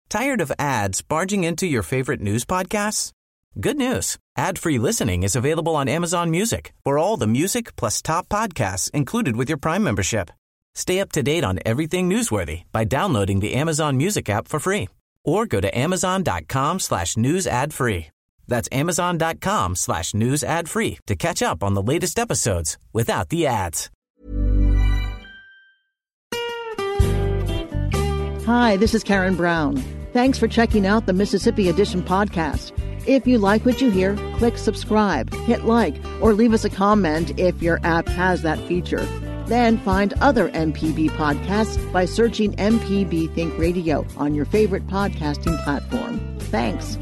Tired of ads barging into your favorite news podcasts? Good news. Ad-free listening is available on Amazon Music for all the music plus top podcasts included with your Prime membership. Stay up to date on everything newsworthy by downloading the Amazon Music app for free or go to amazon.com/news ad free. That's amazon.com/news ad free to catch up on the latest episodes without the ads. Hi, this is Karen Brown. Thanks for checking out the Mississippi Edition podcast. If you like what you hear, click subscribe, hit like, or leave us a comment if your app has that feature. Then find other MPB podcasts by searching MPB Think Radio on your favorite podcasting platform. Thanks.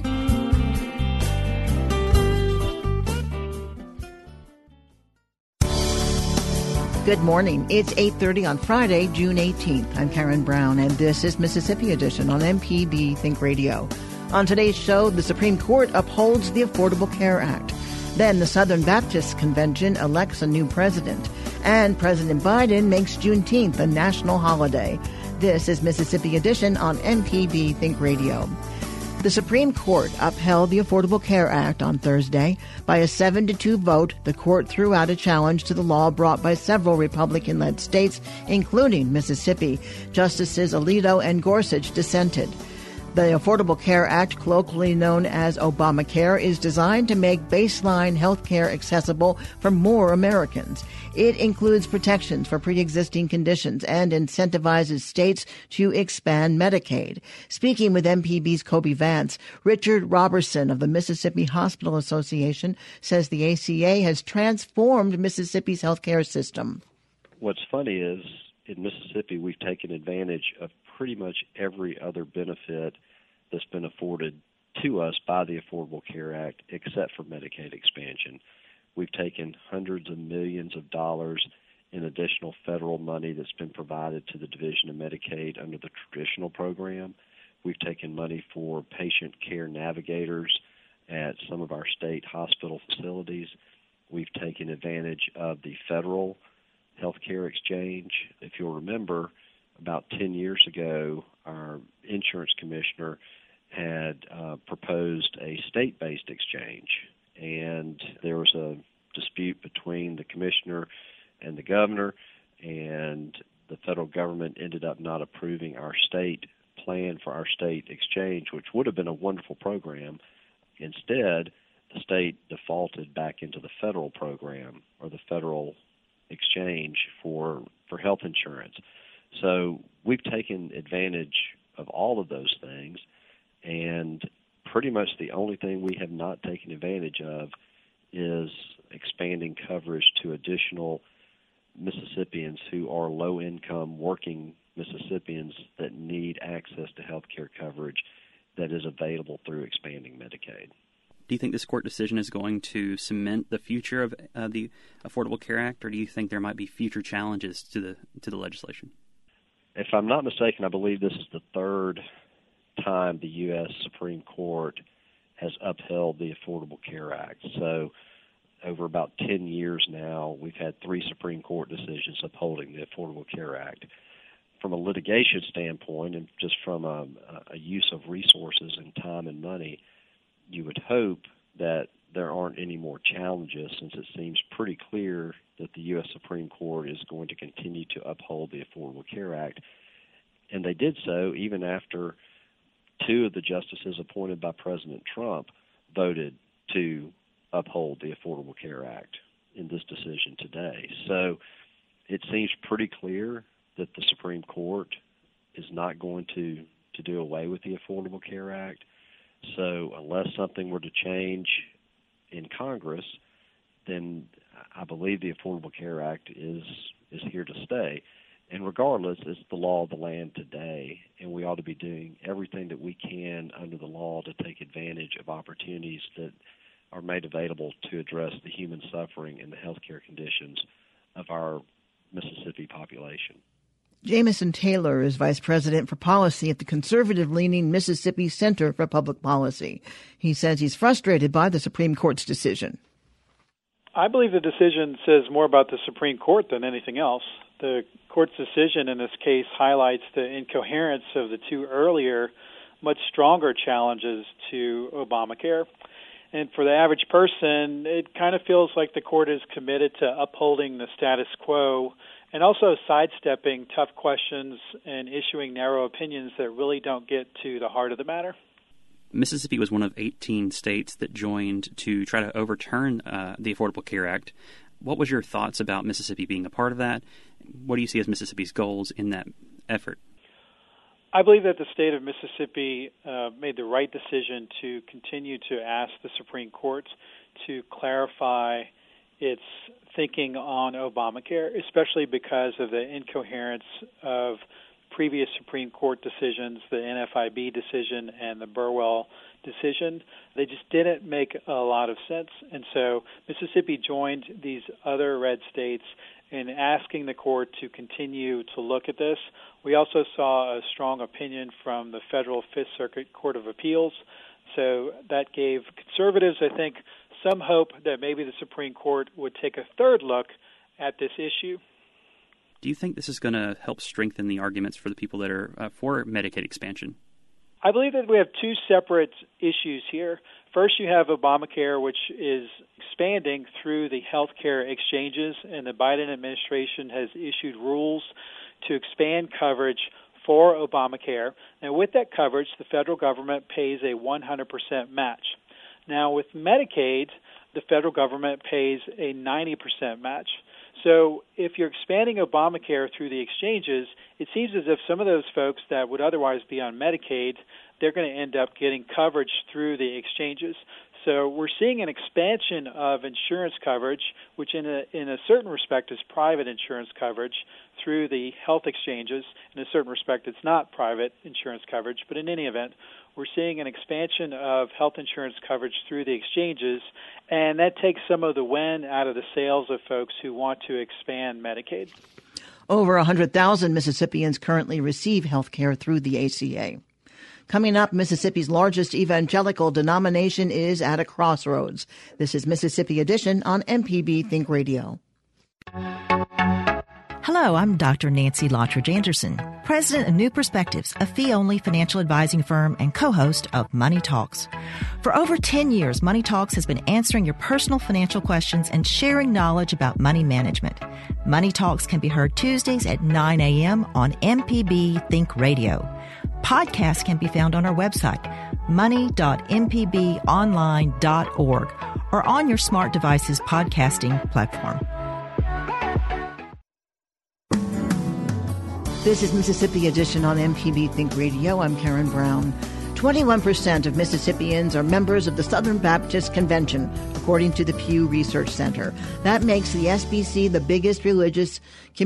Good morning. It's 8:30 on Friday, June 18th. I'm Karen Brown, and this is Mississippi Edition on MPB Think Radio. On today's show, the Supreme Court upholds the Affordable Care Act. Then the Southern Baptist Convention elects a new president. And President Biden makes Juneteenth a national holiday. This is Mississippi Edition on MPB Think Radio. The Supreme Court upheld the Affordable Care Act on Thursday. By a 7-2 vote, the court threw out a challenge to the law brought by several Republican-led states, including Mississippi. Justices Alito and Gorsuch dissented. The Affordable Care Act, colloquially known as Obamacare, is designed to make baseline health care accessible for more Americans. It includes protections for pre-existing conditions and incentivizes states to expand Medicaid. Speaking with MPB's Kobe Vance, Richard Robertson of the Mississippi Hospital Association says the ACA has transformed Mississippi's health care system. What's funny is in Mississippi we've taken advantage of pretty much every other benefit that's been afforded to us by the Affordable Care Act except for Medicaid expansion. We've taken hundreds of millions of dollars in additional federal money that's been provided to the Division of Medicaid under the traditional program. We've taken money for patient care navigators at some of our state hospital facilities. We've taken advantage of the federal health care exchange. If you'll remember, about 10 years ago, our insurance commissioner had proposed a state-based exchange, and there was a dispute between the commissioner and the governor, and the federal government ended up not approving our state plan for our state exchange, which would have been a wonderful program. Instead, the state defaulted back into the federal program or the federal exchange for health insurance. So we've taken advantage of all of those things, and pretty much the only thing we have not taken advantage of is expanding coverage to additional Mississippians who are low-income working Mississippians that need access to health care coverage that is available through expanding Medicaid. Do you think this court decision is going to cement the future of the Affordable Care Act, or do you think there might be future challenges to the legislation? If I'm not mistaken, I believe this is the third time the U.S. Supreme Court has upheld the Affordable Care Act. So over about 10 years now, we've had 3 Supreme Court decisions upholding the Affordable Care Act. From a litigation standpoint and just from a use of resources and time and money, you would hope that there aren't any more challenges, since it seems pretty clear that the U.S. Supreme Court is going to continue to uphold the Affordable Care Act. And they did so even after 2 of the justices appointed by President Trump voted to uphold the Affordable Care Act in this decision today. So it seems pretty clear that the Supreme Court is not going to do away with the Affordable Care Act. So unless something were to change in Congress, then I believe the Affordable Care Act is here to stay. And regardless, it's the law of the land today, and we ought to be doing everything that we can under the law to take advantage of opportunities that are made available to address the human suffering and the healthcare conditions of our Mississippi population. Jamison Taylor is Vice President for Policy at the conservative-leaning Mississippi Center for Public Policy. He says he's frustrated by the Supreme Court's decision. I believe the decision says more about the Supreme Court than anything else. The court's decision in this case highlights the incoherence of the 2 earlier much stronger challenges to Obamacare. And for the average person, it kind of feels like the court is committed to upholding the status quo and also sidestepping tough questions and issuing narrow opinions that really don't get to the heart of the matter. Mississippi was one of 18 states that joined to try to overturn the Affordable Care Act. What was your thoughts about Mississippi being a part of that? What do you see as Mississippi's goals in that effort? I believe that the state of Mississippi made the right decision to continue to ask the Supreme Court to clarify its thinking on Obamacare, especially because of the incoherence of previous Supreme Court decisions, the NFIB decision and the Burwell decision. They just didn't make a lot of sense. And so Mississippi joined these other red states in asking the court to continue to look at this. We also saw a strong opinion from the Federal Fifth Circuit Court of Appeals. So that gave conservatives, I think, some hope that maybe the Supreme Court would take a third look at this issue. Do you think this is going to help strengthen the arguments for the people that are for Medicaid expansion? I believe that we have two separate issues here. First, you have Obamacare, which is expanding through the healthcare exchanges, and the Biden administration has issued rules to expand coverage for Obamacare. Now, with that coverage, the federal government pays a 100% match. Now, with Medicaid, the federal government pays a 90% match. So if you're expanding Obamacare through the exchanges, it seems as if some of those folks that would otherwise be on Medicaid, they're going to end up getting coverage through the exchanges. So we're seeing an expansion of insurance coverage, which in a certain respect is private insurance coverage through the health exchanges. In a certain respect, it's not private insurance coverage, but in any event, we're seeing an expansion of health insurance coverage through the exchanges, and that takes some of the wind out of the sails of folks who want to expand Medicaid. Over 100,000 Mississippians currently receive health care through the ACA. Coming up, Mississippi's largest evangelical denomination is at a crossroads. This is Mississippi Edition on MPB Think Radio. Hello, I'm Dr. Nancy Lottridge Anderson, president of New Perspectives, a fee-only financial advising firm and co-host of Money Talks. For over 10 years, Money Talks has been answering your personal financial questions and sharing knowledge about money management. Money Talks can be heard Tuesdays at 9 a.m. on MPB Think Radio. Podcasts can be found on our website, money.mpbonline.org, or on your smart device's podcasting platform. This is Mississippi Edition on MPB Think Radio. I'm Karen Brown. 21% of Mississippians are members of the Southern Baptist Convention, according to the Pew Research Center. That makes the SBC the biggest religious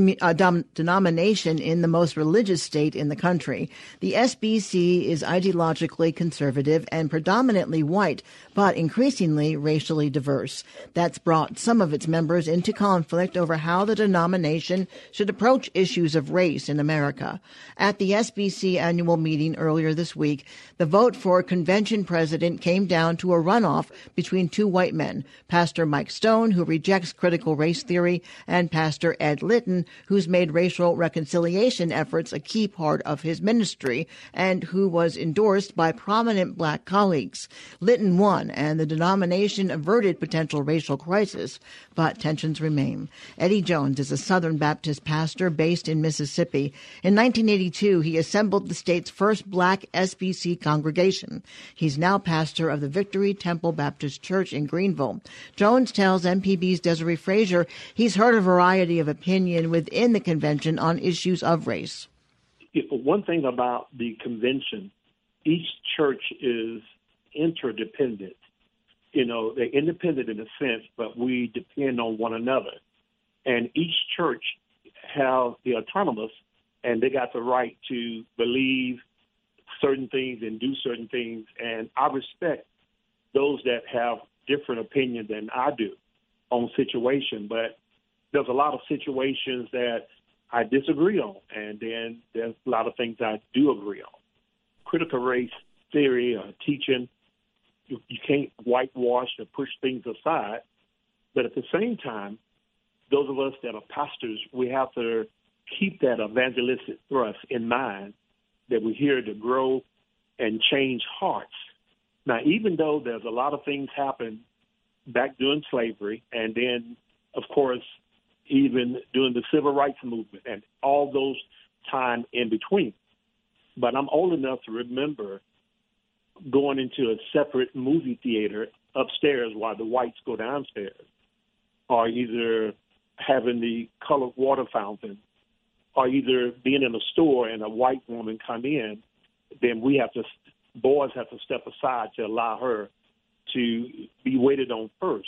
denomination in the most religious state in the country. The SBC is ideologically conservative and predominantly white, but increasingly racially diverse. That's brought some of its members into conflict over how the denomination should approach issues of race in America. At the SBC annual meeting earlier this week, the vote for convention president came down to a runoff between two white men, Pastor Mike Stone, who rejects critical race theory, and Pastor Ed Litton, who's made racial reconciliation efforts a key part of his ministry and who was endorsed by prominent black colleagues. Litton won, and the denomination averted potential racial crisis, but tensions remain. Eddie Jones is a Southern Baptist pastor based in Mississippi. In 1982, he assembled the state's first black SBC congregation. He's now pastor of the Victory Temple Baptist Church in Greenville. Jones tells MPB's Desiree Frazier he's heard a variety of opinion within the convention on issues of race. One thing about the convention, each church is interdependent. You know, they're independent in a sense, but we depend on one another. And each church have the autonomous, and they got the right to believe certain things and do certain things. And I respect those that have different opinions than I do on situation, but there's a lot of situations that I disagree on, and then there's a lot of things I do agree on. Critical race theory or teaching, you can't whitewash or push things aside, but at the same time, those of us that are pastors, we have to keep that evangelistic thrust in mind, that we're here to grow and change hearts. Now, even though there's a lot of things happen back during slavery, and then, of course, even during the civil rights movement and all those time in between. But I'm old enough to remember going into a separate movie theater upstairs while the whites go downstairs, or either having the colored water fountain, or either being in a store and a white woman come in, then boys have to step aside to allow her to be waited on first.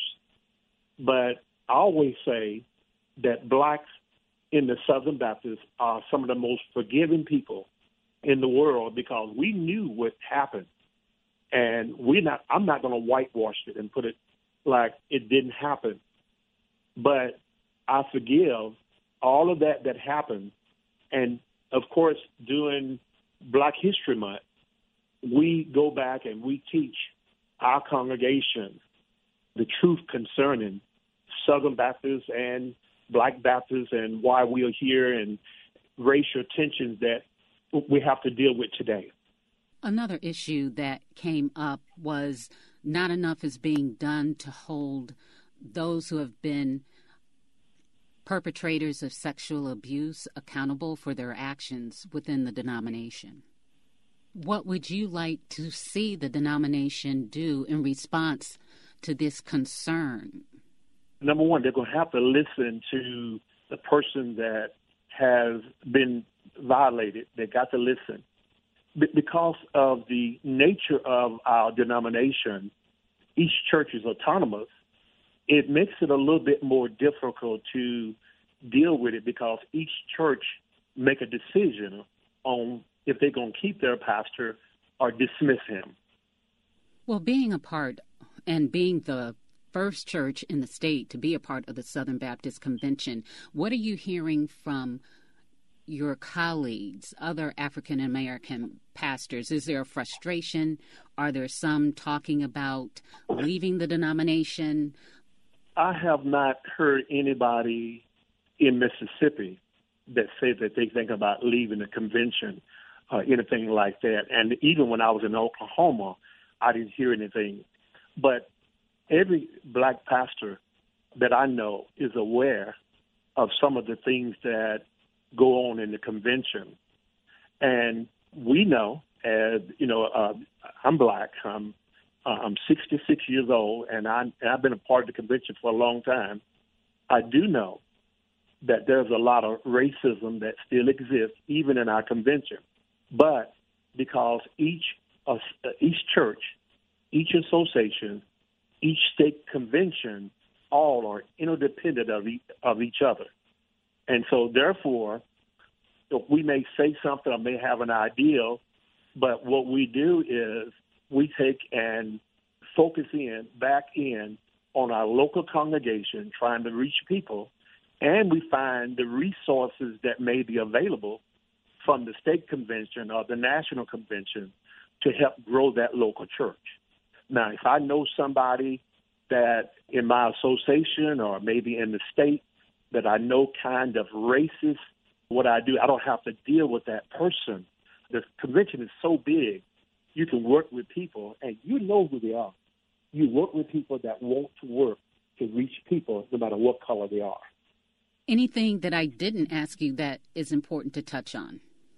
But I always say that blacks in the Southern Baptists are some of the most forgiving people in the world, because we knew what happened. And I'm not going to whitewash it and put it like it didn't happen. But I forgive all of that happened. And, of course, during Black History Month, we go back and we teach our congregation the truth concerning Southern Baptists and Black Baptists and why we are here, and racial tensions that we have to deal with today. Another issue that came up was not enough is being done to hold those who have been perpetrators of sexual abuse accountable for their actions within the denomination. What would you like to see the denomination do in response to this concern? Number one, they're going to have to listen to the person that has been violated. They got to listen. Because of the nature of our denomination, each church is autonomous. It makes it a little bit more difficult to deal with it, because each church make a decision on if they're going to keep their pastor or dismiss him. Well, being a part and being the first church in the state to be a part of the Southern Baptist Convention, what are you hearing from your colleagues, other African-American pastors? Is there a frustration? Are there some talking about leaving the denomination? I have not heard anybody in Mississippi that say that they think about leaving the convention or anything like that. And even when I was in Oklahoma, I didn't hear anything. But every black pastor that I know is aware of some of the things that go on in the convention. And we know, as you know, I'm black. I'm 66 years old, and I've been a part of the convention for a long time. I do know that there's a lot of racism that still exists, even in our convention. But because each church, each association, each state convention, all are interdependent of each other. And so, therefore, we may say something or may have an ideal, but what we do is we take and focus back in on our local congregation, trying to reach people, and we find the resources that may be available from the state convention or the national convention to help grow that local church. Now, if I know somebody that in my association or maybe in the state that I know kind of racist, what I do, I don't have to deal with that person. The convention is so big, you can work with people, and you know who they are. You work with people that want to work to reach people no matter what color they are. Anything that I didn't ask you that is important to touch on?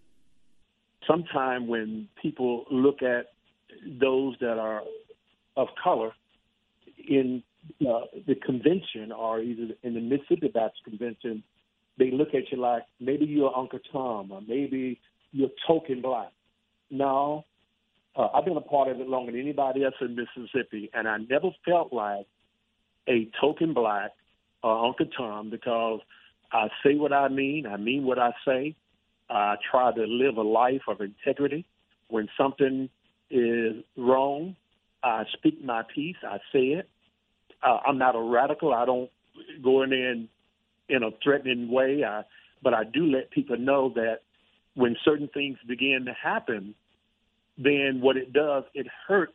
Sometimes when people look at those that are of color in the convention or either in the Mississippi Baptist Convention, they look at you like maybe you're Uncle Tom or maybe you're token black. No, I've been a part of it longer than anybody else in Mississippi, and I never felt like a token black or Uncle Tom, because I say what I mean what I say. I try to live a life of integrity. When something is wrong, I speak my piece. I say it. I'm not a radical. I don't go in there in a threatening way. But I do let people know that when certain things begin to happen, then what it does, it hurts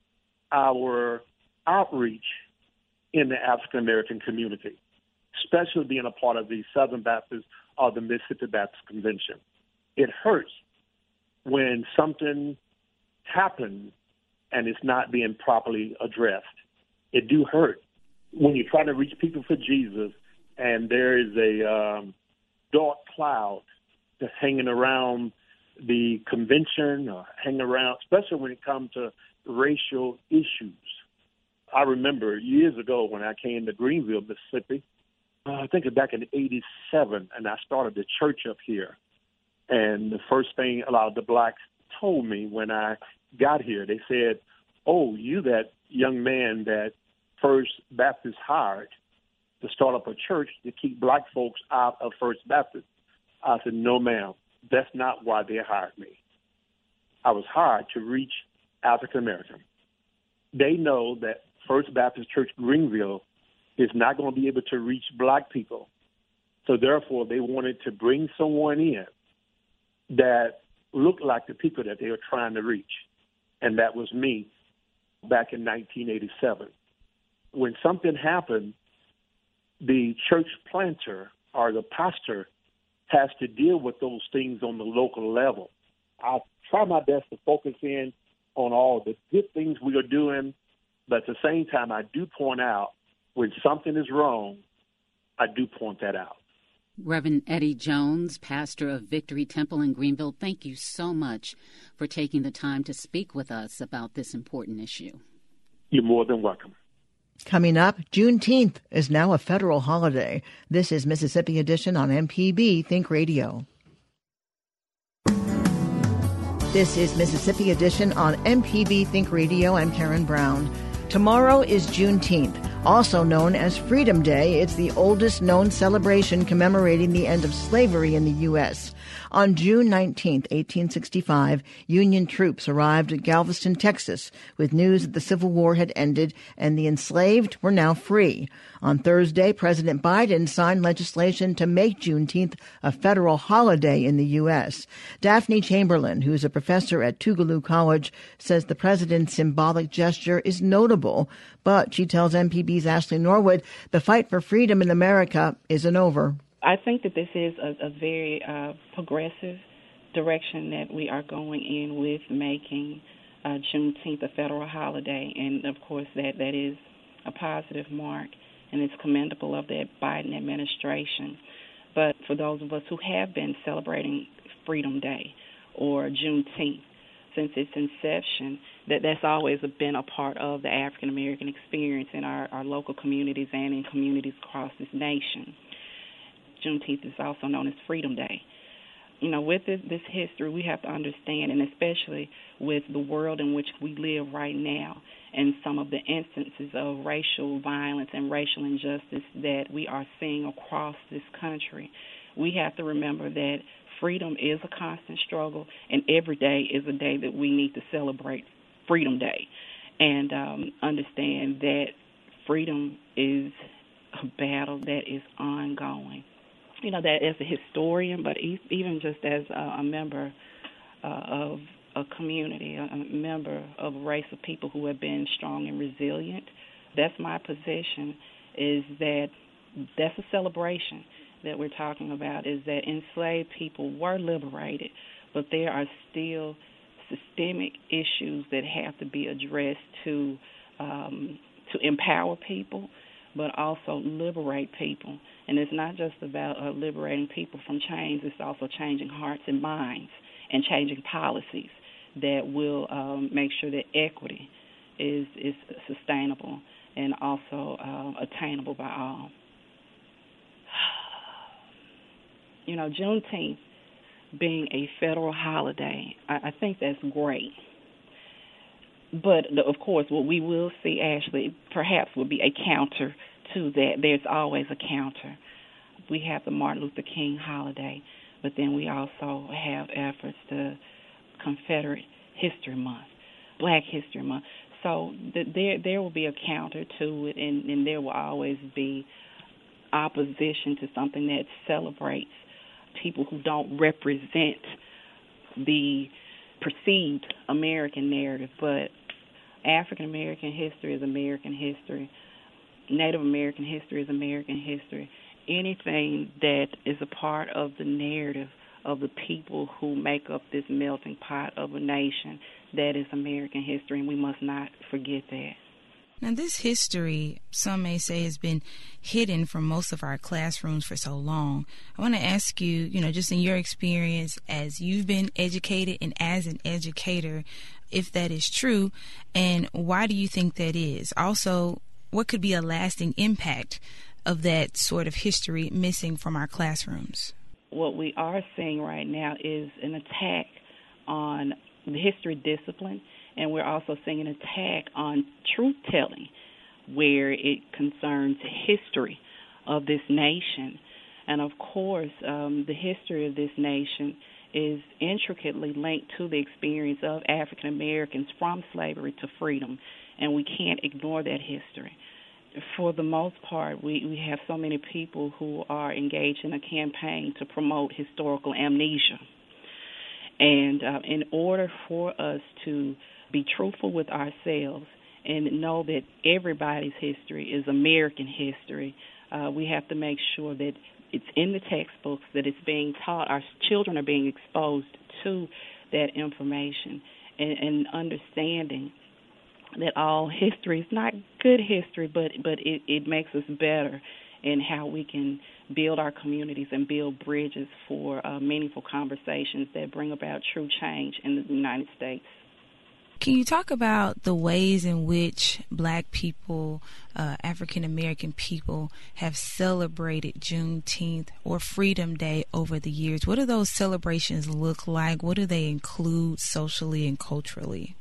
our outreach in the African American community, especially being a part of the Southern Baptist or the Mississippi Baptist Convention. It hurts when something happen and it's not being properly addressed. It do hurt when you're trying to reach people for Jesus and there is a dark cloud that's hanging around the convention or hanging around, especially when it comes to racial issues. I remember years ago when I came to Greenville, Mississippi, I think back in '87, and I started the church up here. And the first thing a lot of the blacks told me when I got here, they said, "Oh, you that young man that First Baptist hired to start up a church to keep black folks out of First Baptist." I said, "No, ma'am, that's not why they hired me. I was hired to reach African American. They know that First Baptist Church Greenville is not going to be able to reach black people. So therefore, they wanted to bring someone in that looked like the people that they were trying to reach. And that was me back in 1987. When something happened, the church planter or the pastor has to deal with those things on the local level. I try my best to focus in on all the good things we are doing, but at the same time, I do point out when something is wrong, I do point that out. Reverend Eddie Jones, pastor of Victory Temple in Greenville, thank you so much for taking the time to speak with us about this important issue. You're more than welcome. Coming up, Juneteenth is now a federal holiday. This is Mississippi Edition on MPB Think Radio. This is Mississippi Edition on MPB Think Radio. I'm Karen Brown. Tomorrow is Juneteenth, also known as Freedom Day. It's the oldest known celebration commemorating the end of slavery in the U.S. On June 19, 1865, Union troops arrived at Galveston, Texas, with news that the Civil War had ended and the enslaved were now free. On Thursday, President Biden signed legislation to make Juneteenth a federal holiday in the U.S. Daphne Chamberlain, who is a professor at Tougaloo College, says the president's symbolic gesture is notable, but she tells MPB's Ashley Norwood the fight for freedom in America isn't over. I think that this is a very progressive direction that we are going in with making Juneteenth a federal holiday. And, of course, that is a positive mark, and it's commendable of the Biden administration. But for those of us who have been celebrating Freedom Day or Juneteenth since its inception, that's always been a part of the African-American experience in our local communities and in communities across this nation. Juneteenth is also known as Freedom Day. You know, with this history, we have to understand, and especially with the world in which we live right now and some of the instances of racial violence and racial injustice that we are seeing across this country, we have to remember that freedom is a constant struggle, and every day is a day that we need to celebrate Freedom Day and understand that freedom is a battle that is ongoing. You know, that as a historian, but even just as a member of a community, a member of a race of people who have been strong and resilient, that's my position, is that that's a celebration that we're talking about, is that enslaved people were liberated, but there are still systemic issues that have to be addressed to empower people, but also liberate people. And it's not just about liberating people from chains, it's also changing hearts and minds and changing policies that will make sure that equity is sustainable and also attainable by all. You know, Juneteenth being a federal holiday, I think that's great. But, of course, what we will see, Ashley, perhaps will be a counter to that. There's always a counter. We have the Martin Luther King holiday, but then we also have efforts to Confederate History Month, Black History Month. So there will be a counter to it, and there will always be opposition to something that celebrates people who don't represent the perceived American narrative. But African American history is American history. Native American history is American history. Anything that is a part of the narrative of the people who make up this melting pot of a nation, that is American history, and we must not forget that. Now, this history, some may say, has been hidden from most of our classrooms for so long. I want to ask you, just in your experience as you've been educated and as an educator, if that is true, and why do you think that is? Also, what could be a lasting impact of that sort of history missing from our classrooms? What we are seeing right now is an attack on the history discipline, and we're also seeing an attack on truth-telling where it concerns history of this nation. And, of course, the history of this nation is intricately linked to the experience of African Americans from slavery to freedom, and we can't ignore that history. For the most part, we have so many people who are engaged in a campaign to promote historical amnesia. And in order for us to be truthful with ourselves and know that everybody's history is American history, we have to make sure that it's in the textbooks, that it's being taught. Our children are being exposed to that information and understanding that all history is not good history, but it makes us better in how we can build our communities and build bridges for meaningful conversations that bring about true change in the United States. Can you talk about the ways in which Black people, African American people, have celebrated Juneteenth or Freedom Day over the years? What do those celebrations look like? What do they include socially and culturally?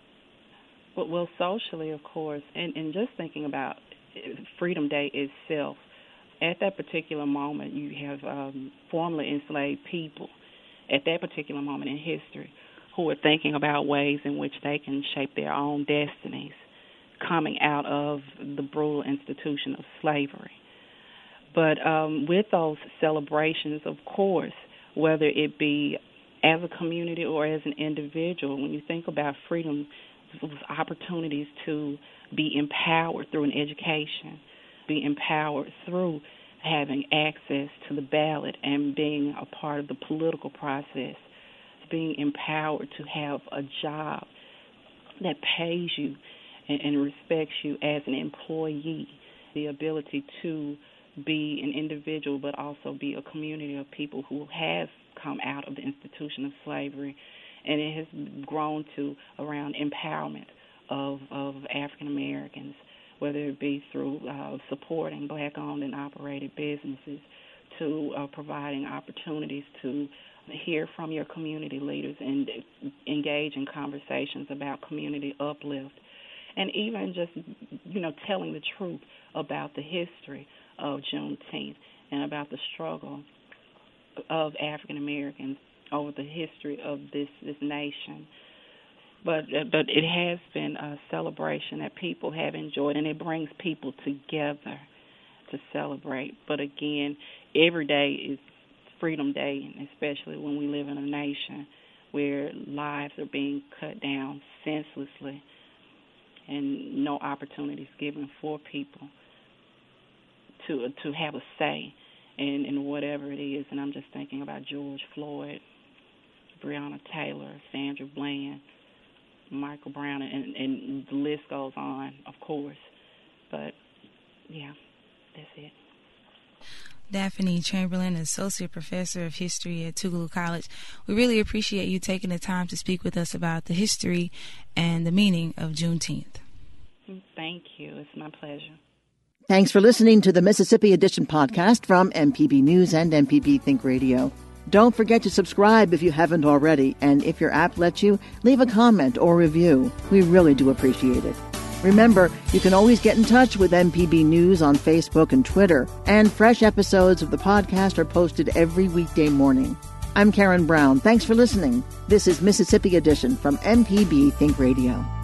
Well, socially, of course, and just thinking about Freedom Day itself, at that particular moment, you have formerly enslaved people at that particular moment in history who are thinking about ways in which they can shape their own destinies coming out of the brutal institution of slavery. But with those celebrations, of course, whether it be as a community or as an individual, when you think about freedom, it was opportunities to be empowered through an education, be empowered through having access to the ballot and being a part of the political process, being empowered to have a job that pays you and respects you as an employee, the ability to be an individual but also be a community of people who have come out of the institution of slavery. And it has grown to around empowerment of African Americans, whether it be through supporting Black-owned and operated businesses, to providing opportunities to hear from your community leaders and engage in conversations about community uplift, and even just, telling the truth about the history of Juneteenth and about the struggle of African Americans over the history of this nation. But it has been a celebration that people have enjoyed, and it brings people together to celebrate. But again, every day is Freedom Day, and especially when we live in a nation where lives are being cut down senselessly and no opportunities given for people to have a say in whatever it is. And I'm just thinking about George Floyd, Breonna Taylor, Sandra Bland, Michael Brown, and the list goes on, of course. But, yeah, that's it. Daphne Chamberlain, Associate Professor of History at Tougaloo College. We really appreciate you taking the time to speak with us about the history and the meaning of Juneteenth. Thank you. It's my pleasure. Thanks for listening to the Mississippi Edition podcast from MPB News and MPB Think Radio. Don't forget to subscribe if you haven't already, and if your app lets you, leave a comment or review. We really do appreciate it. Remember, you can always get in touch with MPB News on Facebook and Twitter, and fresh episodes of the podcast are posted every weekday morning. I'm Karen Brown. Thanks for listening. This is Mississippi Edition from MPB Think Radio.